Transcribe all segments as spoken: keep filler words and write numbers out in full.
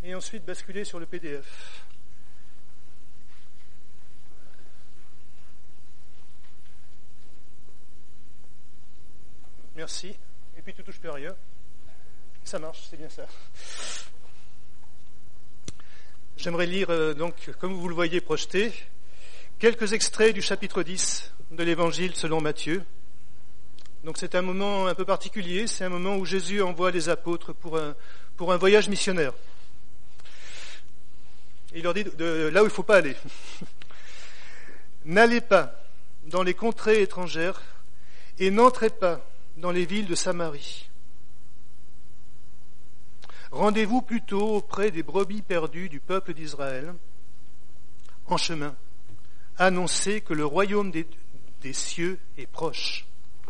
et ensuite basculer sur le P D F. Merci. Et puis tu touches plus à rien. Ça marche, c'est bien ça. J'aimerais lire, euh, donc, comme vous le voyez projeté, quelques extraits du chapitre dix de l'Évangile selon Matthieu. Donc c'est un moment un peu particulier, c'est un moment où Jésus envoie les apôtres pour un, pour un voyage missionnaire. Il leur dit de, de là où il ne faut pas aller. N'allez pas dans les contrées étrangères et n'entrez pas dans les villes de Samarie. Rendez-vous plutôt auprès des brebis perdues du peuple d'Israël. En chemin, annoncez que le royaume des, des cieux est proche.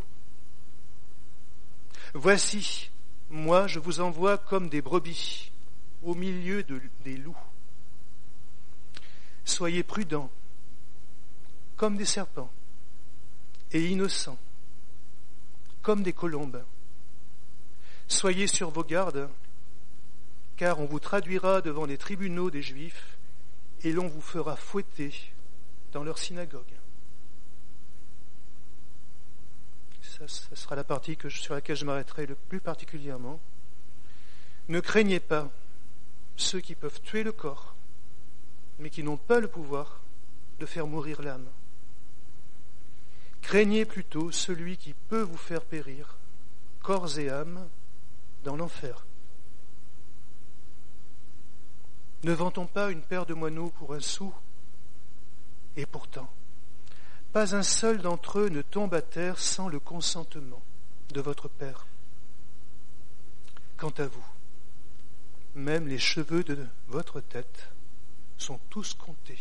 Voici, moi je vous envoie comme des brebis au milieu de, des loups. Soyez prudents, comme des serpents, et innocents, comme des colombes. Soyez sur vos gardes, car on vous traduira devant les tribunaux des Juifs, et l'on vous fera fouetter dans leur synagogue. Ça, ça sera la partie que je, sur laquelle je m'arrêterai le plus particulièrement. Ne craignez pas ceux qui peuvent tuer le corps, mais qui n'ont pas le pouvoir de faire mourir l'âme. Craignez plutôt celui qui peut vous faire périr, corps et âme, dans l'enfer. Ne vend-on pas une paire de moineaux pour un sou ? Et pourtant, pas un seul d'entre eux ne tombe à terre sans le consentement de votre Père. Quant à vous, même les cheveux de votre tête sont tous comptés.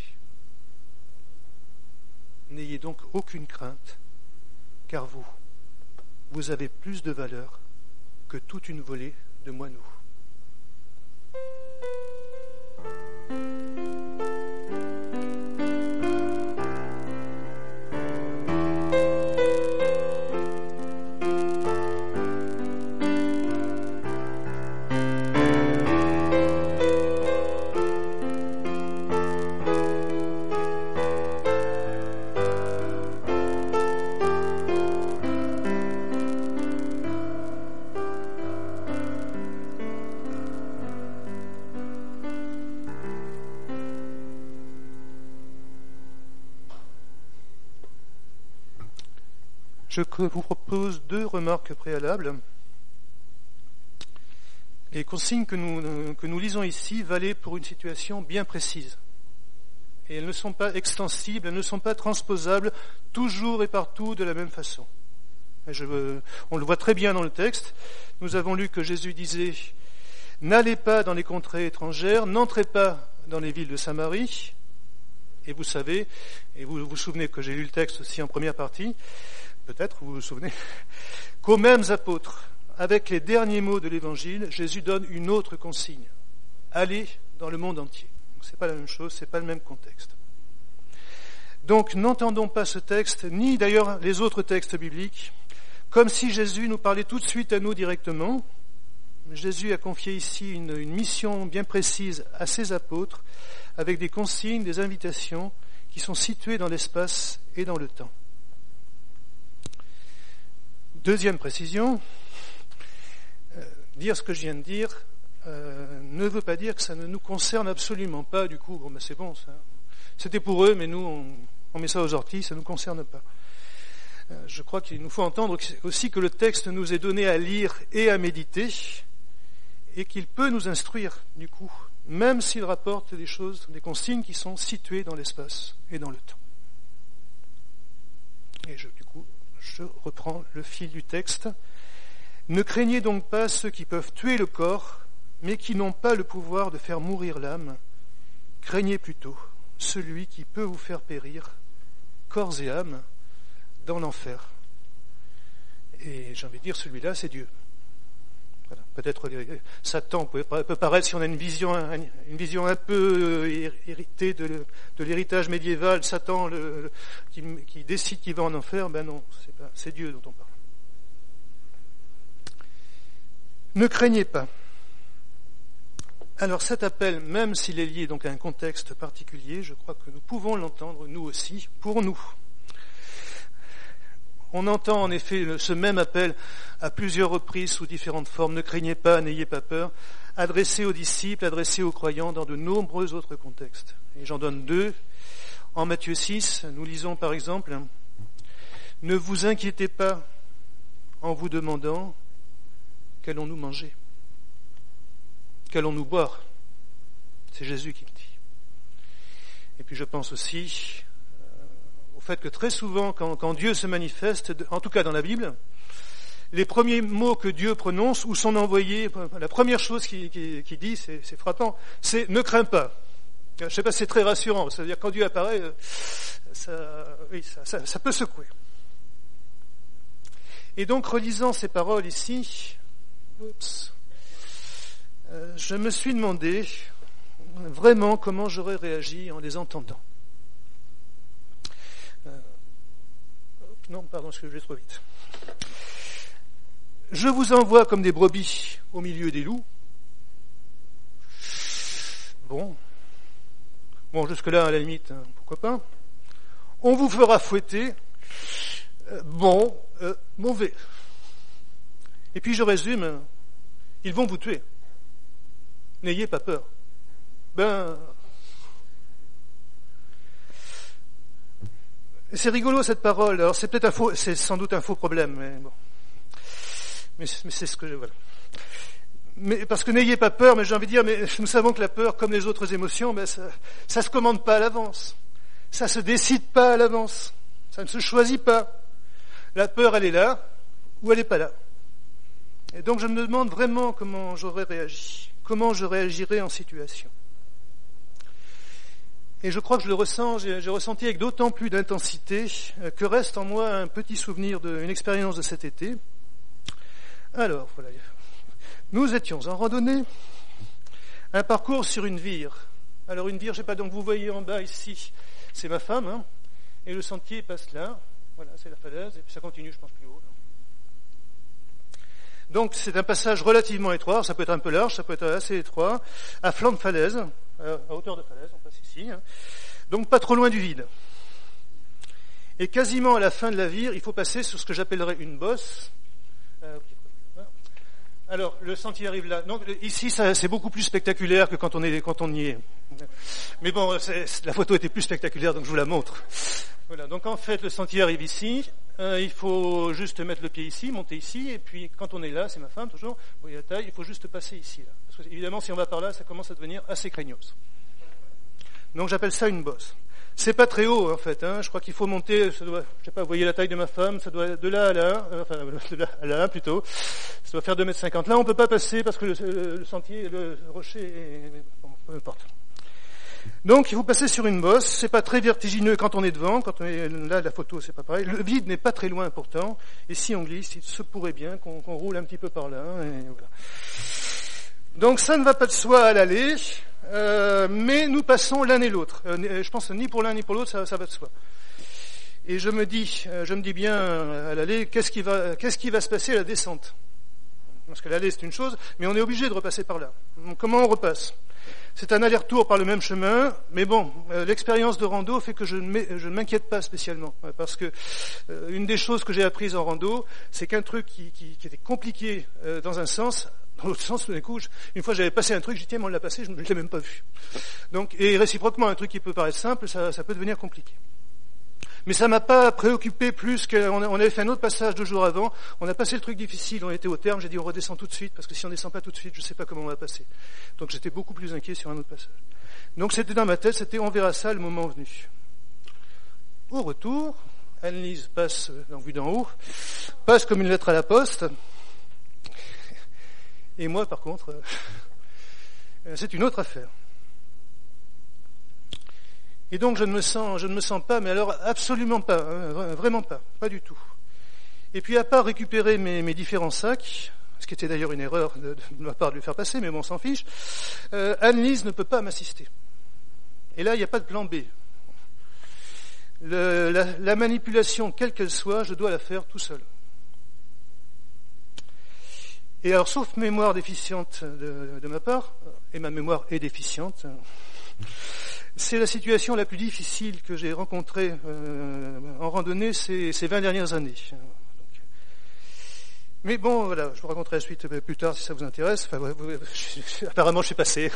N'ayez donc aucune crainte, car vous, vous avez plus de valeur que toute une volée de moineaux. Je vous propose deux remarques préalables. Les consignes que nous, que nous lisons ici valaient pour une situation bien précise. Et elles ne sont pas extensibles, elles ne sont pas transposables toujours et partout de la même façon. Et je, on le voit très bien dans le texte. Nous avons lu que Jésus disait « N'allez pas dans les contrées étrangères, n'entrez pas dans les villes de Samarie. » Et vous savez, et vous vous souvenez que j'ai lu le texte aussi en première partie, peut-être vous vous souvenez, qu'aux mêmes apôtres, avec les derniers mots de l'Évangile, Jésus donne une autre consigne. Allez dans le monde entier. Donc, c'est pas la même chose, c'est pas le même contexte. Donc, n'entendons pas ce texte, ni d'ailleurs les autres textes bibliques, comme si Jésus nous parlait tout de suite à nous directement. Jésus a confié ici une, une mission bien précise à ses apôtres, avec des consignes, des invitations qui sont situées dans l'espace et dans le temps. Deuxième précision, euh, dire ce que je viens de dire euh, ne veut pas dire que ça ne nous concerne absolument pas. Du coup, bon, ben c'est bon, ça. C'était pour eux, mais nous, on, on met ça aux orties, ça ne nous concerne pas. Euh, je crois qu'il nous faut entendre aussi que le texte nous est donné à lire et à méditer, et qu'il peut nous instruire, du coup, même s'il rapporte des choses, des consignes qui sont situées dans l'espace et dans le temps. Et je, du coup, je reprends le fil du texte. Ne craignez donc pas ceux qui peuvent tuer le corps, mais qui n'ont pas le pouvoir de faire mourir l'âme. Craignez plutôt celui qui peut vous faire périr, corps et âme, dans l'enfer. Et j'ai envie de dire, celui-là, c'est Dieu. Voilà. Peut-être Satan peut, peut paraître, si on a une vision, une vision un peu héritée de, de l'héritage médiéval, Satan le, le, qui, qui décide qu'il va en enfer, ben non, c'est, pas, c'est Dieu dont on parle. Ne craignez pas. Alors cet appel, même s'il est lié donc à un contexte particulier, je crois que nous pouvons l'entendre nous aussi, pour nous. On entend en effet ce même appel à plusieurs reprises sous différentes formes. Ne craignez pas, n'ayez pas peur, adressé aux disciples, adressé aux croyants dans de nombreux autres contextes. Et j'en donne deux. En Matthieu six, nous lisons par exemple « Ne vous inquiétez pas en vous demandant qu'allons-nous manger ? Qu'allons-nous boire ?» C'est Jésus qui le dit. Et puis je pense aussi euh, au fait que très souvent, quand, quand Dieu se manifeste, en tout cas dans la Bible, les premiers mots que Dieu prononce ou son envoyé, la première chose qu'il, qu'il, qu'il dit, c'est, c'est frappant, c'est « ne crains pas ». Je ne sais pas, c'est très rassurant. C'est-à-dire quand Dieu apparaît, ça, oui, ça, ça, ça peut secouer. Et donc, relisant ces paroles ici, oups, euh, je me suis demandé vraiment comment j'aurais réagi en les entendant. Euh, non, pardon, parce que je vais trop vite. Je vous envoie comme des brebis au milieu des loups. Bon. Bon, jusque-là, à la limite, hein, pourquoi pas. On vous fera fouetter. Euh, bon, euh, mauvais. Et puis je résume, ils vont vous tuer. N'ayez pas peur. Ben, c'est rigolo cette parole. Alors c'est peut-être un faux, c'est sans doute un faux problème, mais bon. Mais, mais c'est ce que je, voilà. Mais, parce que n'ayez pas peur, mais j'ai envie de dire, mais nous savons que la peur, comme les autres émotions, ben ça, ça se commande pas à l'avance. Ça se décide pas à l'avance. Ça ne se choisit pas. La peur, elle est là, ou elle n'est pas là. Et donc je me demande vraiment comment j'aurais réagi. Comment je réagirais en situation. Et je crois que je le ressens, j'ai, j'ai ressenti avec d'autant plus d'intensité que reste en moi un petit souvenir d'une expérience de cet été. Alors, voilà. Nous étions en randonnée, un parcours sur une vire. Alors une vire, je sais pas, donc vous voyez en bas ici, c'est ma femme, hein, et le sentier passe là, voilà, c'est la falaise, et puis ça continue, je pense, plus haut. Là. Donc c'est un passage relativement étroit, ça peut être un peu large, ça peut être assez étroit, à flanc de falaise, à hauteur de falaise, on passe ici, hein, donc pas trop loin du vide. Et quasiment à la fin de la vire, il faut passer sur ce que j'appellerais une bosse. Euh, Alors, le sentier arrive là. Donc, ici, ça, c'est beaucoup plus spectaculaire que quand on est, quand on y est. Mais bon, c'est, la photo était plus spectaculaire, donc je vous la montre. Voilà. Donc, en fait, le sentier arrive ici. Euh, il faut juste mettre le pied ici, monter ici, et puis, quand on est là, c'est ma femme, toujours, vous voyez la taille, il faut juste passer ici, là. Parce que, évidemment, si on va par là, ça commence à devenir assez craignos. Donc, j'appelle ça une bosse. C'est pas très haut, en fait, hein. Je crois qu'il faut monter, ça doit, je sais pas, vous voyez la taille de ma femme, ça doit, de là à là, euh, enfin, de là à là, plutôt. Ça doit faire deux mètres cinquante. Là, on peut pas passer parce que le, le, le sentier, le rocher est, bon, peu importe. Donc, il faut passer sur une bosse. C'est pas très vertigineux quand on est devant. Quand on est là, la photo, c'est pas pareil. Le vide n'est pas très loin, pourtant. Et si on glisse, il se pourrait bien qu'on, qu'on roule un petit peu par là, et voilà. Donc, ça ne va pas de soi à l'aller. Euh, mais nous passons l'un et l'autre. Euh, je pense que ni pour l'un ni pour l'autre, ça, ça va de soi. Et je me dis, euh, je me dis bien à l'aller, qu'est-ce qui va, qu'est-ce qui va se passer à la descente ? Parce que l'aller c'est une chose, mais on est obligé de repasser par là. Donc, comment on repasse ? C'est un aller-retour par le même chemin, mais bon, euh, l'expérience de rando fait que je ne, je ne m'inquiète pas spécialement, parce que euh, une des choses que j'ai apprises en rando, c'est qu'un truc qui, qui, qui était compliqué euh, dans un sens. Dans l'autre sens, tout d'un coup, je, une fois j'avais passé un truc, j'ai dit tiens, mais on l'a passé, je ne l'ai même pas vu. Donc, et réciproquement, un truc qui peut paraître simple, ça, ça peut devenir compliqué. Mais ça m'a pas préoccupé plus qu'on on avait fait un autre passage deux jours avant, on a passé le truc difficile, on était au terme, j'ai dit on redescend tout de suite, parce que si on descend pas tout de suite, je sais pas comment on va passer. Donc j'étais beaucoup plus inquiet sur un autre passage. Donc c'était dans ma tête, c'était on verra ça le moment venu. Au retour, Anne-Lise passe, en vue d'en haut, passe comme une lettre à la poste. Et moi, par contre, euh, c'est une autre affaire. Et donc, je ne me sens, je ne me sens pas, mais alors absolument pas, hein, vraiment pas, pas du tout. Et puis, à part récupérer mes, mes différents sacs, ce qui était d'ailleurs une erreur de, de ma part de lui faire passer, mais bon, on s'en fiche, euh, Anne-Lise ne peut pas m'assister. Et là, il n'y a pas de plan B. Le, la, la manipulation, quelle qu'elle soit, je dois la faire tout seul. Et alors, sauf mémoire déficiente de, de ma part, et ma mémoire est déficiente, c'est la situation la plus difficile que j'ai rencontrée euh, en randonnée ces, ces vingt dernières années. Donc, mais bon, voilà, je vous raconterai la suite plus tard si ça vous intéresse. Enfin, je, apparemment, je suis passé.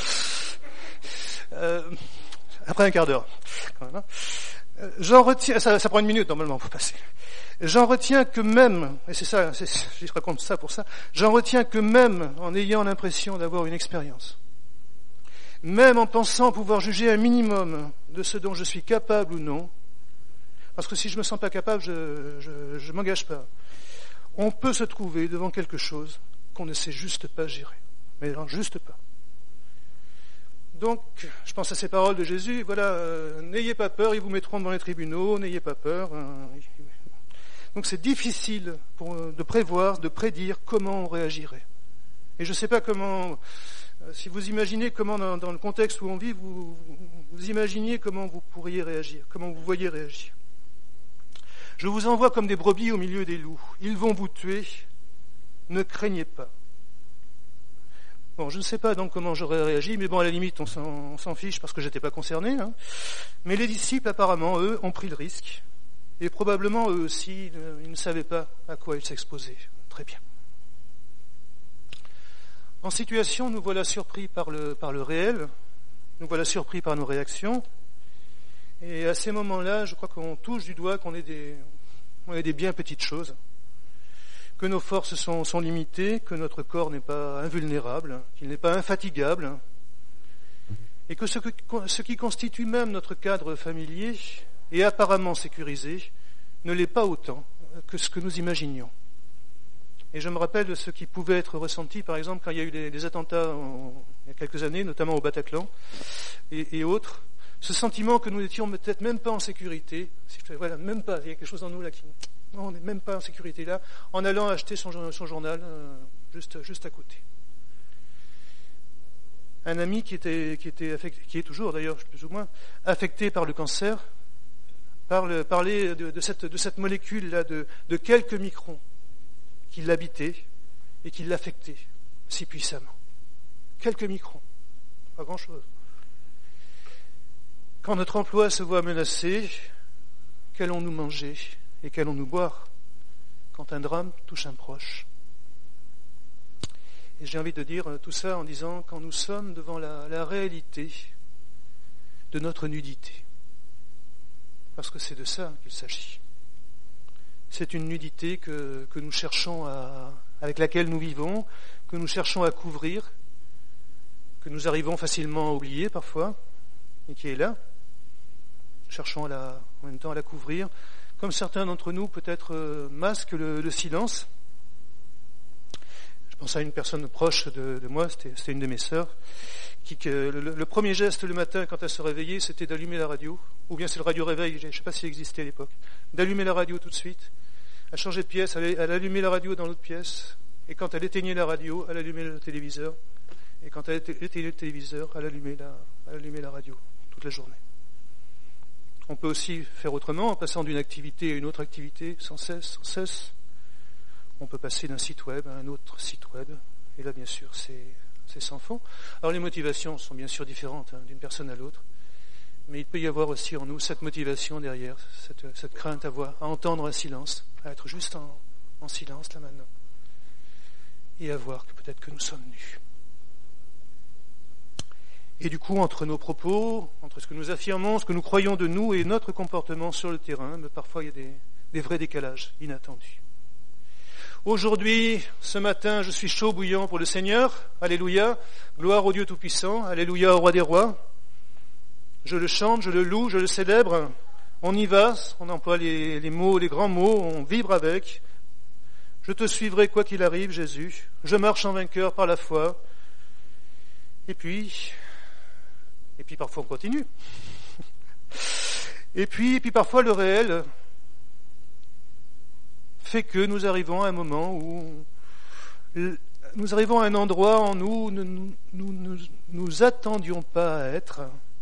euh, après un quart d'heure, quand même. Hein. J'en retiens, ça, ça prend une minute normalement pour passer. J'en retiens que même, et c'est ça, c'est, je raconte ça pour ça, j'en retiens que même en ayant l'impression d'avoir une expérience, même en pensant pouvoir juger un minimum de ce dont je suis capable ou non, parce que si je me sens pas capable, je, je, je m'engage pas. On peut se trouver devant quelque chose qu'on ne sait juste pas gérer, mais non, juste pas. Donc, je pense à ces paroles de Jésus, voilà, euh, n'ayez pas peur, ils vous mettront devant les tribunaux, n'ayez pas peur. Euh, donc c'est difficile pour, de prévoir, de prédire comment on réagirait. Et je ne sais pas comment, euh, si vous imaginez comment dans, dans le contexte où on vit, vous, vous, vous imaginiez comment vous pourriez réagir, comment vous voyez réagir. Je vous envoie comme des brebis au milieu des loups, ils vont vous tuer, ne craignez pas. Bon, je ne sais pas donc comment j'aurais réagi, mais bon, à la limite, on s'en, on s'en fiche parce que j'étais pas concerné. Hein. Mais les disciples, apparemment, eux, ont pris le risque. Et probablement, eux aussi, ils ne savaient pas à quoi ils s'exposaient. Très bien. En situation, nous voilà surpris par le, par le réel. Nous voilà surpris par nos réactions. Et à ces moments-là, je crois qu'on touche du doigt qu'on est des, on est des bien petites choses. Que nos forces sont, sont limitées, que notre corps n'est pas invulnérable, qu'il n'est pas infatigable, et que ce, que ce qui constitue même notre cadre familier et apparemment sécurisé ne l'est pas autant que ce que nous imaginions. Et je me rappelle de ce qui pouvait être ressenti, par exemple, quand il y a eu des, des attentats en, il y a quelques années, notamment au Bataclan et, et autres, ce sentiment que nous n'étions peut-être même pas en sécurité, voilà, même pas, il y a quelque chose en nous là qui... On n'est même pas en sécurité là, en allant acheter son, son journal euh, juste, juste à côté. Un ami qui était, qui était affecté, qui est toujours d'ailleurs plus ou moins affecté par le cancer, parle, parlait de, de, cette, de cette molécule-là de, de quelques microns qui l'habitaient et qui l'affectaient si puissamment. Quelques microns, pas grand-chose. Quand notre emploi se voit menacé, qu'allons-nous manger ? Et qu'allons-nous boire quand un drame touche un proche? Et j'ai envie de dire tout ça en disant quand nous sommes devant la, la réalité de notre nudité. Parce que c'est de ça qu'il s'agit. C'est une nudité que, que nous cherchons à, avec laquelle nous vivons, que nous cherchons à couvrir, que nous arrivons facilement à oublier parfois, et qui est là. Cherchons à la, en même temps à la couvrir. Comme certains d'entre nous, peut-être, euh, masquent le, le silence. Je pense à une personne proche de, de moi, c'était, c'était une de mes sœurs, qui, que le, le premier geste le matin quand elle se réveillait, c'était d'allumer la radio, ou bien c'est le radio-réveil, je ne sais pas s'il existait à l'époque, d'allumer la radio tout de suite. Elle changeait de pièce, elle, elle allumait la radio dans l'autre pièce, et quand elle éteignait la radio, elle allumait le téléviseur, et quand elle éteignait le téléviseur, elle allumait la, elle allumait la radio toute la journée. On peut aussi faire autrement, en passant d'une activité à une autre activité, sans cesse, sans cesse. On peut passer d'un site web à un autre site web. Et là, bien sûr, c'est, c'est sans fond. Alors, les motivations sont bien sûr différentes hein, d'une personne à l'autre. Mais il peut y avoir aussi en nous cette motivation derrière, cette, cette crainte à voir, à entendre un silence, à être juste en, en silence là maintenant. Et à voir que peut-être que nous sommes nus. Et du coup, entre nos propos, entre ce que nous affirmons, ce que nous croyons de nous et notre comportement sur le terrain, mais parfois il y a des, des vrais décalages inattendus. Aujourd'hui, ce matin, je suis chaud bouillant pour le Seigneur. Alléluia. Gloire au Dieu Tout-Puissant. Alléluia au Roi des Rois. Je le chante, je le loue, je le célèbre. On y va, on emploie les, les mots, les grands mots, on vibre avec. Je te suivrai quoi qu'il arrive, Jésus. Je marche en vainqueur par la foi. Et puis... Et puis parfois on continue. Et puis, et puis parfois le réel fait que nous arrivons à un moment où nous arrivons à un endroit en nous où nous ne nous, nous, nous attendions pas à être.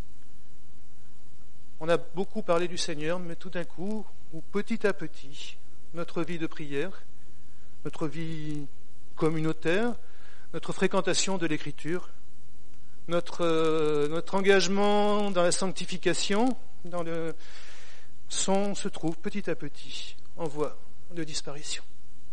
On a beaucoup parlé du Seigneur, mais tout d'un coup, ou petit à petit, notre vie de prière, notre vie communautaire, notre fréquentation de l'Écriture, notre, euh, notre engagement dans la sanctification, dans le, sont, se trouve petit à petit en voie de disparition.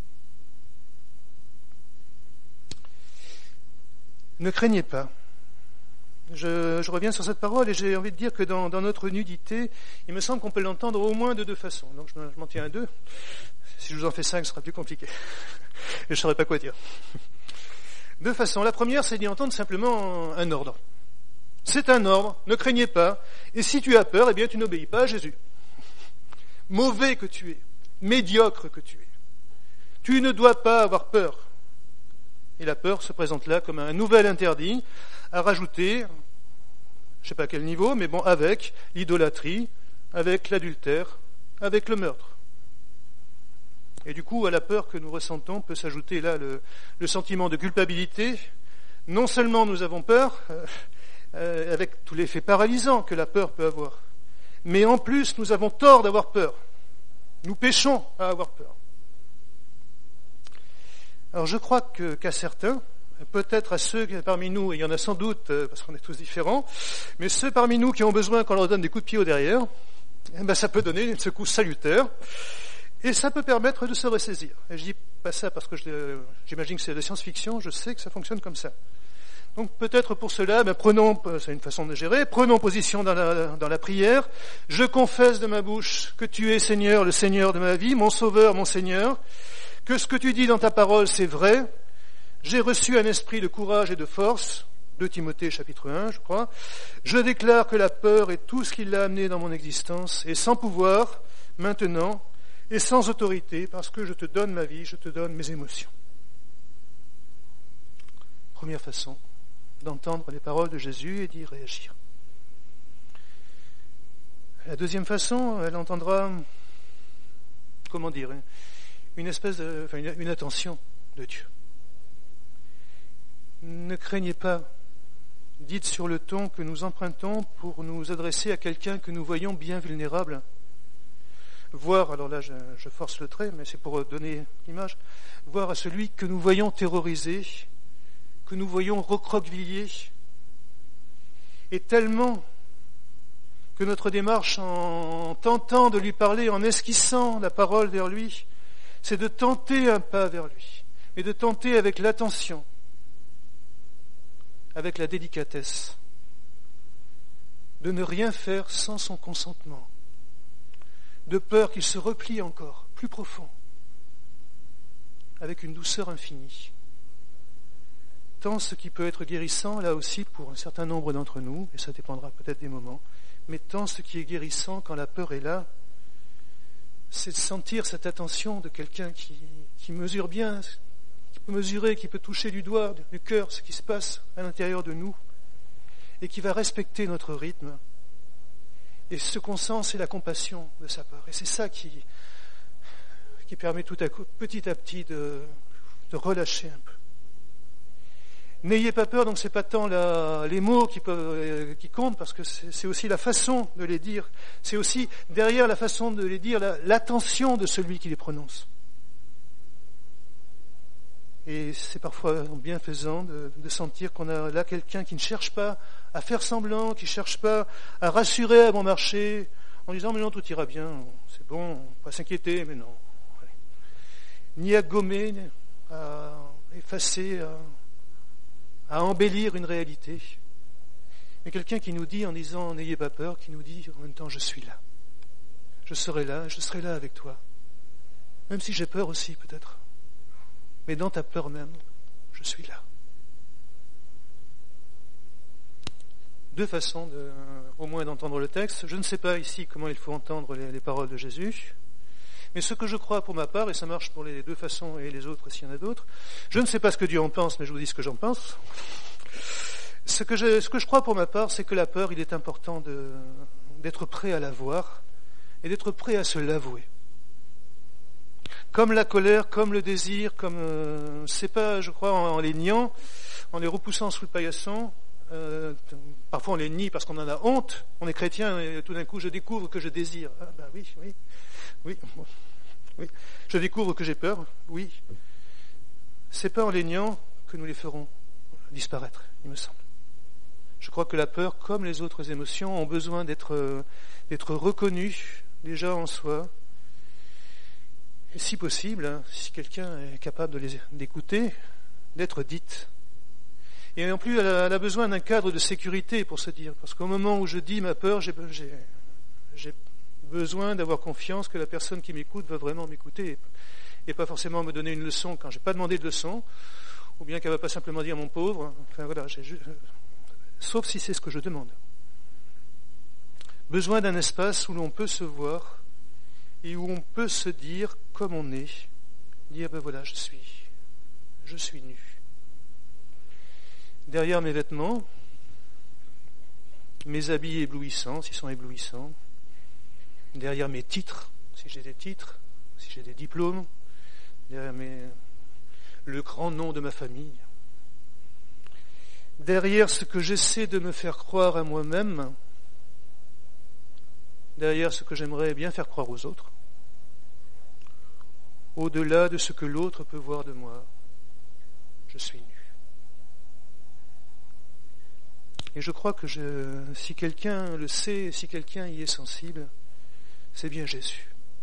Ne craignez pas. Je, je reviens sur cette parole et j'ai envie de dire que dans, dans notre nudité, il me semble qu'on peut l'entendre au moins de deux façons. Donc je, je m'en tiens à deux. Si je vous en fais cinq, ce sera plus compliqué. Et je ne saurais pas quoi dire. Deux façons. La première, c'est d'y entendre simplement un ordre. C'est un ordre, ne craignez pas. Et si tu as peur, eh bien tu n'obéis pas à Jésus. Mauvais que tu es, médiocre que tu es. Tu ne dois pas avoir peur. Et la peur se présente là comme un nouvel interdit à rajouter, je ne sais pas à quel niveau, mais bon, avec l'idolâtrie, avec l'adultère, avec le meurtre. Et du coup, à la peur que nous ressentons peut s'ajouter là le, le sentiment de culpabilité. Non seulement nous avons peur, euh, euh, avec tout l'effet paralysant que la peur peut avoir, mais en plus nous avons tort d'avoir peur. Nous péchons à avoir peur. Alors je crois que, qu'à certains, peut-être à ceux parmi nous, et il y en a sans doute, parce qu'on est tous différents, mais ceux parmi nous qui ont besoin qu'on leur donne des coups de pied au derrière, eh ben ça peut donner une secousse salutaire, et ça peut permettre de se ressaisir. Et je dis pas ça parce que je, j'imagine que c'est de la science-fiction, je sais que ça fonctionne comme ça. Donc peut-être pour cela, ben prenons, c'est une façon de gérer, prenons position dans la, dans la prière. Je confesse de ma bouche que tu es Seigneur, le Seigneur de ma vie, mon Sauveur, mon Seigneur, que ce que tu dis dans ta parole, c'est vrai. J'ai reçu un esprit de courage et de force, deux Timothée chapitre un, je crois. Je déclare que la peur est tout ce qui l'a amené dans mon existence, et sans pouvoir, maintenant, et sans autorité, parce que je te donne ma vie, je te donne mes émotions. Première façon d'entendre les paroles de Jésus et d'y réagir. La deuxième façon, elle entendra, comment dire, une espèce de, enfin une, une attention de Dieu. Ne craignez pas, dites sur le ton que nous empruntons pour nous adresser à quelqu'un que nous voyons bien vulnérable. Voir, alors là je, je force le trait, mais c'est pour donner l'image, voir à celui que nous voyons terrorisé, que nous voyons recroquevillé, et tellement que notre démarche en tentant de lui parler, en esquissant la parole vers lui, c'est de tenter un pas vers lui, mais de tenter avec l'attention, avec la délicatesse, de ne rien faire sans son consentement, de peur qu'il se replie encore, plus profond, avec une douceur infinie. Tant ce qui peut être guérissant, là aussi, pour un certain nombre d'entre nous, et ça dépendra peut-être des moments, mais tant ce qui est guérissant quand la peur est là, c'est de sentir cette attention de quelqu'un qui, qui mesure bien, qui peut mesurer, qui peut toucher du doigt, du cœur, ce qui se passe à l'intérieur de nous, et qui va respecter notre rythme. Et ce qu'on sent, c'est la compassion de sa part. Et c'est ça qui, qui permet tout à coup, petit à petit, de, de relâcher un peu. N'ayez pas peur, donc c'est pas tant la, les mots qui, peuvent, qui comptent, parce que c'est, c'est aussi la façon de les dire. C'est aussi, derrière la façon de les dire, la, l'attention de celui qui les prononce. Et c'est parfois bienfaisant de, de sentir qu'on a là quelqu'un qui ne cherche pas à faire semblant, qui ne cherche pas à rassurer à bon marché, en disant « mais non, tout ira bien, c'est bon, pas s'inquiéter, mais non. » Ni à gommer, à effacer, à... à embellir une réalité, mais quelqu'un qui nous dit en disant « n'ayez pas peur », qui nous dit en même temps « je suis là, je serai là, je serai là avec toi », même si j'ai peur aussi peut-être, mais dans ta peur même, je suis là. Deux façons de, au moins d'entendre le texte. Je ne sais pas ici comment il faut entendre les, les paroles de Jésus, mais ce que je crois pour ma part, et ça marche pour les deux façons et les autres s'il y en a d'autres, je ne sais pas ce que Dieu en pense, mais je vous dis ce que j'en pense. Ce que je, ce que je crois pour ma part, c'est que la peur, il est important de, d'être prêt à la voir et d'être prêt à se l'avouer. Comme la colère, comme le désir, comme euh, c'est pas, je crois, en, en les niant, en les repoussant sous le paillasson. Euh, parfois on les nie parce qu'on en a honte. On est chrétien et tout d'un coup je découvre que je désire. Ah ben oui, oui, oui, oui. Je découvre que j'ai peur. Oui. c'est pas en les niant que nous les ferons disparaître, il me semble. Je crois que la peur, comme les autres émotions, ont besoin d'être, d'être reconnues déjà en soi. Et si possible, hein, si quelqu'un est capable de les, d'écouter, d'être dite. Et non plus, elle a, elle a besoin d'un cadre de sécurité pour se dire. Parce qu'au moment où je dis ma peur, j'ai, j'ai, j'ai besoin d'avoir confiance que la personne qui m'écoute va vraiment m'écouter. Et pas forcément me donner une leçon quand j'ai pas demandé de leçon, ou bien qu'elle va pas simplement dire mon pauvre. Enfin voilà, j'ai juste... sauf si c'est ce que je demande. Besoin d'un espace où l'on peut se voir et où on peut se dire comme on est, dire ben voilà, je suis, je suis nu. Derrière mes vêtements, mes habits éblouissants, s'ils sont éblouissants, derrière mes titres, si j'ai des titres, si j'ai des diplômes, derrière mes, le grand nom de ma famille, derrière ce que j'essaie de me faire croire à moi-même, derrière ce que j'aimerais bien faire croire aux autres, au-delà de ce que l'autre peut voir de moi, je suis nu. Et je crois que je, si quelqu'un le sait, si quelqu'un y est sensible, c'est bien Jésus.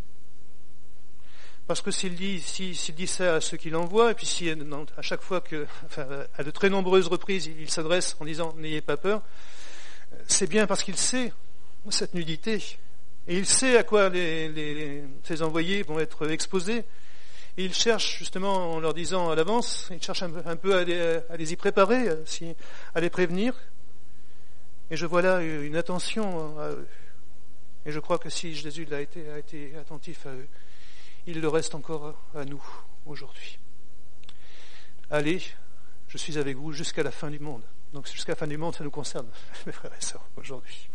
Parce que s'il dit, si, s'il dit ça à ceux qui l'envoient, et puis si à chaque fois que, enfin, à de très nombreuses reprises, il s'adresse en disant « n'ayez pas peur », c'est bien parce qu'il sait cette nudité. Et il sait à quoi les, les, les, ses envoyés vont être exposés. Et il cherche, justement, en leur disant à l'avance, il cherche un, un peu à les, à les y préparer, à, à les prévenir. Et je vois là une attention à eux. Et je crois que si Jésus a été, a été attentif à eux, il le reste encore à nous aujourd'hui. Allez, je suis avec vous jusqu'à la fin du monde. Donc jusqu'à la fin du monde, ça nous concerne, mes frères et sœurs, aujourd'hui.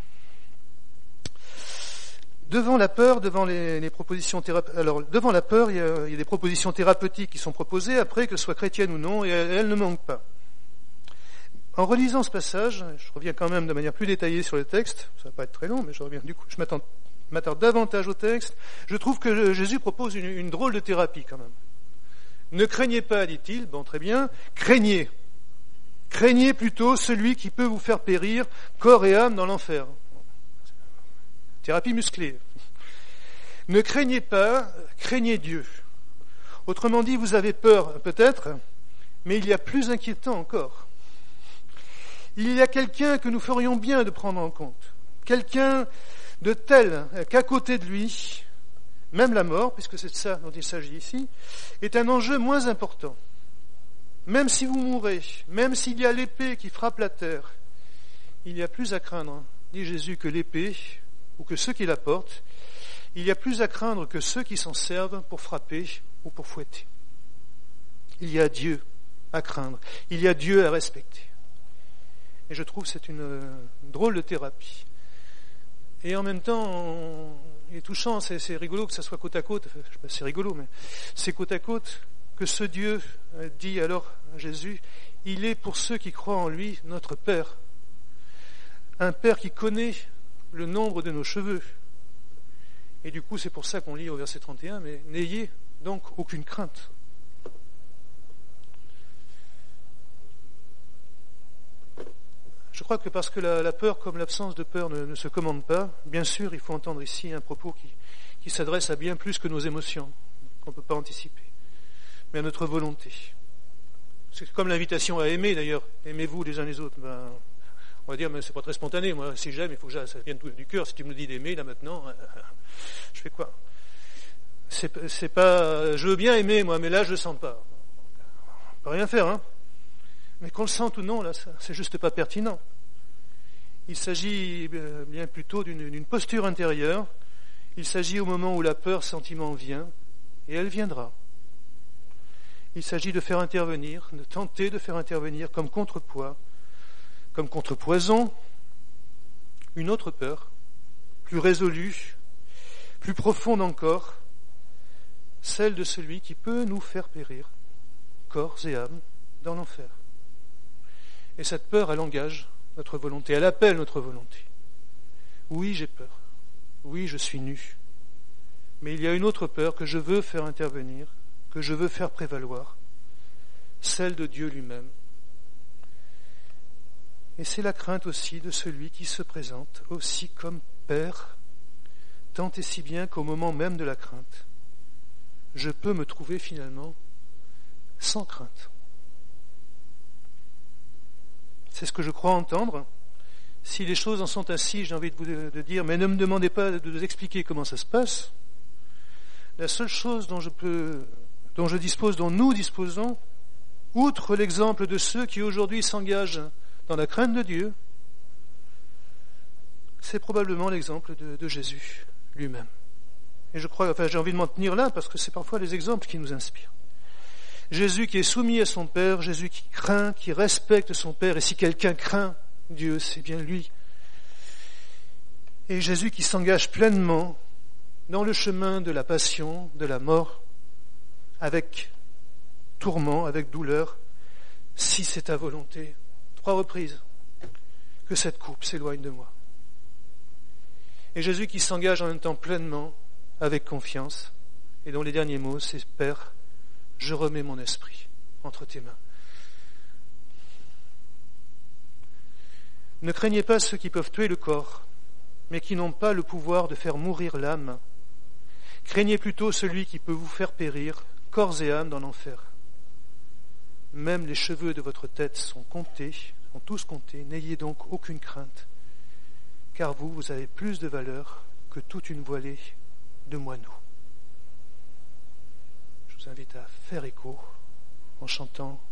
Devant la peur, devant les, les propositions thérapeutiques, alors devant la peur, il y, a, il y a des propositions thérapeutiques qui sont proposées, après qu'elles soient chrétiennes ou non, et elles, elles ne manquent pas. En relisant ce passage, je reviens quand même de manière plus détaillée sur le texte, ça va pas être très long, mais je reviens du coup, je m'attends, m'attarde davantage au texte, je trouve que Jésus propose une, une drôle de thérapie quand même. Ne craignez pas, dit-il, bon très bien, craignez. Craignez plutôt celui qui peut vous faire périr, corps et âme, dans l'enfer. Thérapie musclée. Ne craignez pas, craignez Dieu. Autrement dit, vous avez peur peut-être, mais il y a plus inquiétant encore. Il y a quelqu'un que nous ferions bien de prendre en compte. Quelqu'un de tel qu'à côté de lui, même la mort, puisque c'est de ça dont il s'agit ici, est un enjeu moins important. Même si vous mourrez, même s'il y a l'épée qui frappe la terre, il y a plus à craindre, dit Jésus, que l'épée, ou que ceux qui la portent, il y a plus à craindre que ceux qui s'en servent pour frapper ou pour fouetter. Il y a Dieu à craindre, il y a Dieu à respecter. Et je trouve que c'est une, une drôle de thérapie. Et en même temps, on, il est touchant, c'est, c'est rigolo que ça soit côte à côte, enfin, je sais pas, c'est rigolo, mais c'est côte à côte que ce Dieu dit alors à Jésus, il est pour ceux qui croient en lui notre Père. Un Père qui connaît le nombre de nos cheveux. Et du coup, c'est pour ça qu'on lit au verset trente et un, mais n'ayez donc aucune crainte. Je crois que parce que la, la peur comme l'absence de peur ne, ne se commande pas, bien sûr, il faut entendre ici un propos qui, qui s'adresse à bien plus que nos émotions, qu'on ne peut pas anticiper, mais à notre volonté. C'est comme l'invitation à aimer d'ailleurs. Aimez-vous les uns les autres. Ben, on va dire, mais c'est pas très spontané. Moi, si j'aime, il faut que ça vienne du cœur. Si tu me dis d'aimer, là maintenant, je fais quoi? C'est, c'est pas, je veux bien aimer, moi, mais là, je le sens pas. On peut rien faire, hein. Mais qu'on le sente ou non, là, c'est juste pas pertinent. Il s'agit bien plutôt d'une, d'une posture intérieure. Il s'agit au moment où la peur sentiment vient, et elle viendra. Il s'agit de faire intervenir, de tenter de faire intervenir comme contrepoids, comme contrepoison, une autre peur, plus résolue, plus profonde encore, celle de celui qui peut nous faire périr, corps et âme, dans l'enfer. Et cette peur, elle engage notre volonté, elle appelle notre volonté. Oui, j'ai peur. Oui, je suis nu. Mais il y a une autre peur que je veux faire intervenir, que je veux faire prévaloir. celle de Dieu lui-même. Et c'est la crainte aussi de celui qui se présente aussi comme Père, tant et si bien qu'au moment même de la crainte, je peux me trouver finalement sans crainte. C'est ce que je crois entendre. Si les choses en sont ainsi, j'ai envie de vous de dire, mais ne me demandez pas de vous expliquer comment ça se passe. La seule chose dont je peux, dont je dispose, dont nous disposons, outre l'exemple de ceux qui aujourd'hui s'engagent dans la crainte de Dieu, c'est probablement l'exemple de, de Jésus lui-même. Et je crois, enfin, j'ai envie de m'en tenir là parce que c'est parfois les exemples qui nous inspirent. Jésus qui est soumis à son Père, Jésus qui craint, qui respecte son Père, et si quelqu'un craint Dieu, c'est bien lui. Et Jésus qui s'engage pleinement dans le chemin de la passion, de la mort, avec tourment, avec douleur, si c'est ta volonté. Trois reprises, que cette coupe s'éloigne de moi. Et Jésus qui s'engage en même temps pleinement, avec confiance, et dont les derniers mots, c'est « Père, je remets mon esprit entre tes mains ». Ne craignez pas ceux qui peuvent tuer le corps, mais qui n'ont pas le pouvoir de faire mourir l'âme. Craignez plutôt celui qui peut vous faire périr, corps et âme, dans l'enfer. Même les cheveux de votre tête sont comptés, sont tous comptés, n'ayez donc aucune crainte, car vous, vous avez plus de valeur que toute une voilée de moineaux. Je vous invite à faire écho en chantant